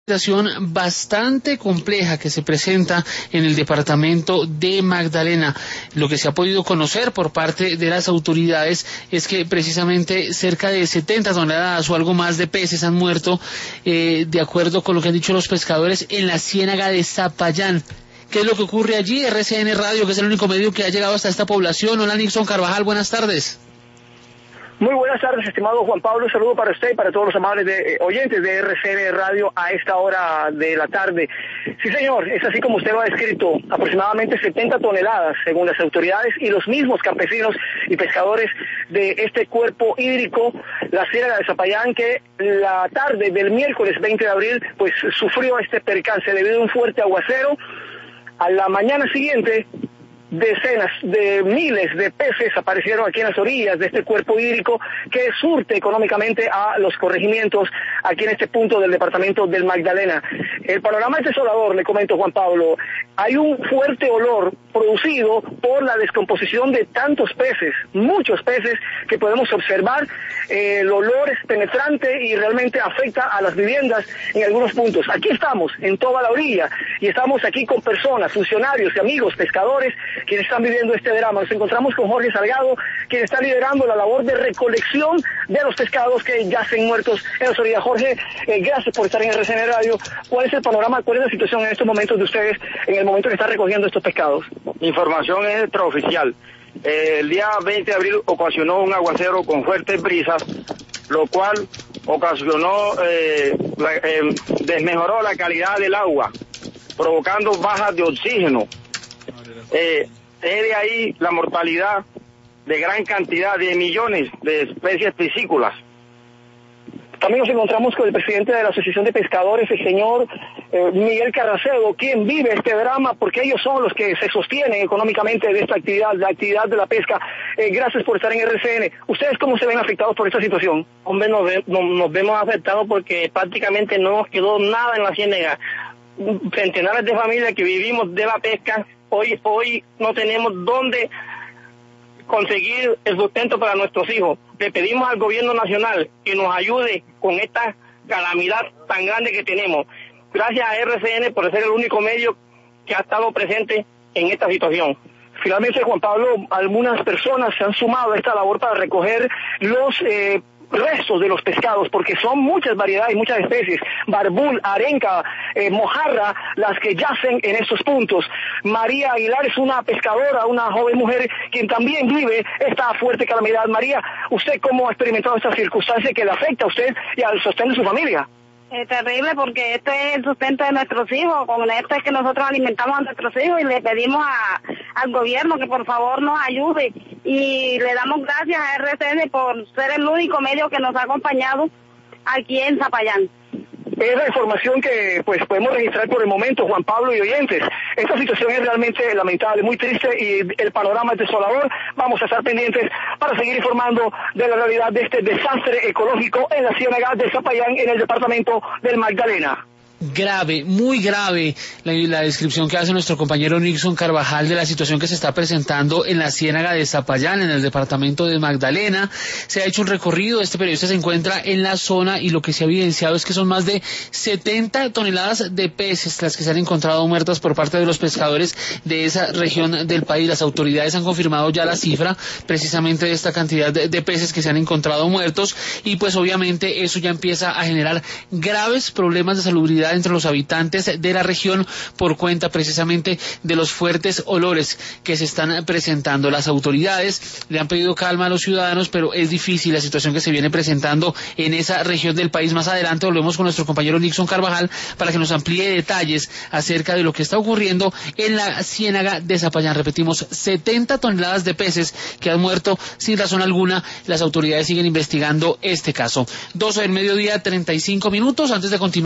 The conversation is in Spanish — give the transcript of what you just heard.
Situación bastante compleja que se presenta en el departamento de Magdalena. Lo que se ha podido conocer por parte de las autoridades es que precisamente cerca de 70 toneladas o algo más de peces han muerto, de acuerdo con lo que han dicho los pescadores, en la ciénaga de Zapayán. ¿Qué es lo que ocurre allí? RCN Radio, que es el único medio que ha llegado hasta esta población. Hola, Nixon Carvajal, buenas tardes. Muy buenas tardes, estimado Juan Pablo. Un saludo para usted y para todos los amables oyentes de RCN Radio a esta hora de la tarde. Sí, señor, es así como usted lo ha descrito, aproximadamente 70 toneladas, según las autoridades y los mismos campesinos y pescadores de este cuerpo hídrico, la ciénaga de Zapayán, que la tarde del miércoles 20 de abril, pues sufrió este percance debido a un fuerte aguacero. A la mañana siguiente, decenas de miles de peces aparecieron aquí en las orillas de este cuerpo hídrico que surte económicamente a los corregimientos aquí en este punto del departamento del Magdalena. El panorama es desolador, le comento, Juan Pablo. Hay un fuerte olor producido por la descomposición de tantos peces, muchos peces que podemos observar. El olor es penetrante y realmente afecta a las viviendas en algunos puntos. Aquí estamos, en toda la orilla, y estamos aquí con personas, funcionarios y amigos, pescadores, quienes están viviendo este drama. Nos encontramos con Jorge Salgado, quien está liderando la labor de recolección de los pescados que yacen muertos en las orillas. Jorge, gracias por estar en RCN Radio. ¿Cuál es el panorama, cuál es la situación en estos momentos de ustedes, en el momento que están recogiendo estos pescados? Información extraoficial. El día 20 de abril ocasionó un aguacero con fuertes brisas, lo cual ocasionó, desmejoró la calidad del agua, provocando bajas de oxígeno. Es de ahí la mortalidad de gran cantidad de millones de especies piscícolas. También nos encontramos con el presidente de la Asociación de Pescadores, el señor Miguel Carracedo, quien vive este drama, porque ellos son los que se sostienen económicamente de esta actividad, la actividad de la pesca. Gracias por estar en RCN. ¿Ustedes cómo se ven afectados por esta situación? Hombre, nos vemos afectados porque prácticamente no nos quedó nada en la ciénaga. Centenares de familias que vivimos de la pesca, hoy no tenemos dónde conseguir el sustento para nuestros hijos. Le pedimos al gobierno nacional que nos ayude con esta calamidad tan grande que tenemos. Gracias a RCN por ser el único medio que ha estado presente en esta situación. Finalmente, Juan Pablo, algunas personas se han sumado a esta labor para recoger los restos de los pescados, porque son muchas variedades, muchas especies, barbul, arenca, mojarra, las que yacen en estos puntos. María Aguilar es una pescadora, una joven mujer quien también vive esta fuerte calamidad. María, ¿usted cómo ha experimentado esta circunstancia que le afecta a usted y al sostén de su familia? Es terrible porque este es el sustento de nuestros hijos, con esto es que nosotros alimentamos a nuestros hijos y le pedimos al gobierno que por favor nos ayude y le damos gracias a RCN por ser el único medio que nos ha acompañado aquí en Zapayán. Es la información que pues podemos registrar por el momento, Juan Pablo y oyentes. Esta situación es realmente lamentable, muy triste y el panorama es desolador. Vamos a estar pendientes para seguir informando de la realidad de este desastre ecológico en la ciénaga de Zapayán, en el departamento del Magdalena. Grave, muy grave la descripción que hace nuestro compañero Nixon Carvajal de la situación que se está presentando en la ciénaga de Zapayán, en el departamento de Magdalena. Se ha hecho un recorrido, este periodista se encuentra en la zona y lo que se ha evidenciado es que son más de 70 toneladas de peces las que se han encontrado muertas por parte de los pescadores de esa región del país. Las autoridades han confirmado ya la cifra precisamente de esta cantidad de peces que se han encontrado muertos y pues obviamente eso ya empieza a generar graves problemas de salubridad entre los habitantes de la región por cuenta precisamente de los fuertes olores que se están presentando. Las autoridades le han pedido calma a los ciudadanos, pero es difícil la situación que se viene presentando en esa región del país. Más adelante volvemos con nuestro compañero Nixon Carvajal para que nos amplíe detalles acerca de lo que está ocurriendo en la ciénaga de Zapayán. Repetimos, 70 toneladas de peces que han muerto sin razón alguna. Las autoridades siguen investigando este caso. 12 del mediodía, 35 minutos antes de continuar.